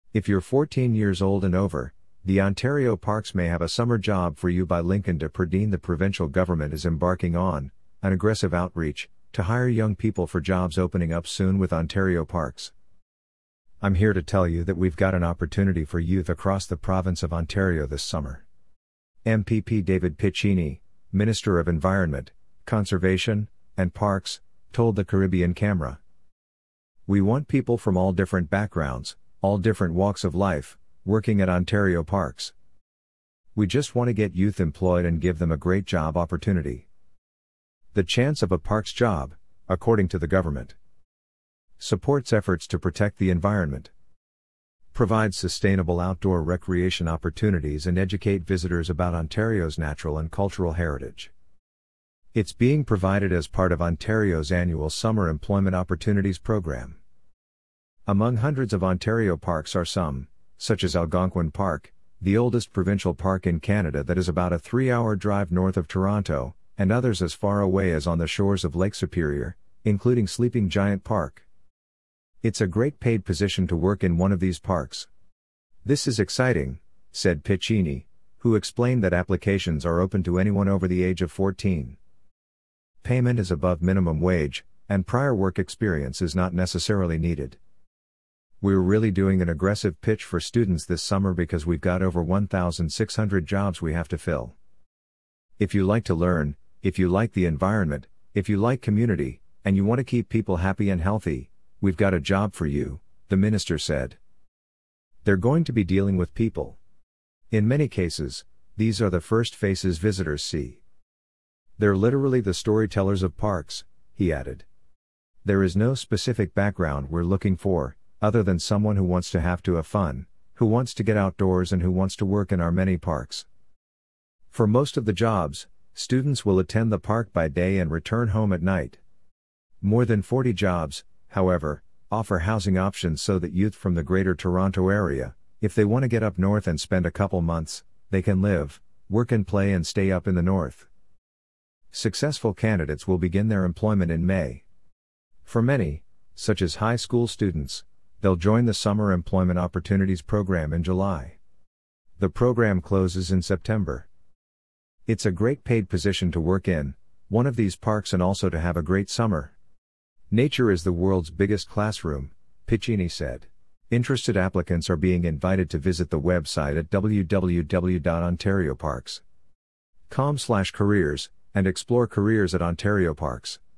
If you're 14 years old and over, the Ontario Parks may have a summer job for you. By Lincoln de Perdine. The provincial government is embarking on an aggressive outreach to hire young people for jobs opening up soon with Ontario Parks. I'm here to tell you that we've got an opportunity for youth across the province of Ontario this summer. MPP David Piccini, Minister of Environment, Conservation, and Parks, told the Caribbean Camera. We want people from all different backgrounds, all different walks of life, working at Ontario Parks. We just want to get youth employed and give them a great job opportunity. The chance of a parks job, according to the government, supports efforts to protect the environment, provides sustainable outdoor recreation opportunities, and educate visitors about Ontario's natural and cultural heritage. It's being provided as part of Ontario's annual Summer Employment Opportunities Program. Among hundreds of Ontario parks are some, such as Algonquin Park, the oldest provincial park in Canada that is about a 3-hour drive north of Toronto, and others as far away as on the shores of Lake Superior, including Sleeping Giant Park. It's a great paid position to work in one of these parks. This is exciting, said Piccini, who explained that applications are open to anyone over the age of 14. Payment is above minimum wage, and prior work experience is not necessarily needed. We're really doing an aggressive pitch for students this summer because we've got over 1,600 jobs we have to fill. If you like to learn, if you like the environment, if you like community, and you want to keep people happy and healthy, we've got a job for you, the minister said. They're going to be dealing with people. In many cases, these are the first faces visitors see. They're literally the storytellers of parks, he added. There is no specific background we're looking for, other than someone who wants to have fun, who wants to get outdoors, and who wants to work in our many parks. For most of the jobs, students will attend the park by day and return home at night. More than 40 jobs, however, offer housing options so that youth from the Greater Toronto Area, if they want to get up north and spend a couple months, they can live, work and play and stay up in the north. Successful candidates will begin their employment in May. For many, such as high school students, they'll join the Summer Employment Opportunities Program in July. The program closes in September. It's a great paid position to work in one of these parks and also to have a great summer. Nature is the world's biggest classroom, Piccini said. Interested applicants are being invited to visit the website at www.ontarioparks.com/careers and explore careers at Ontario Parks.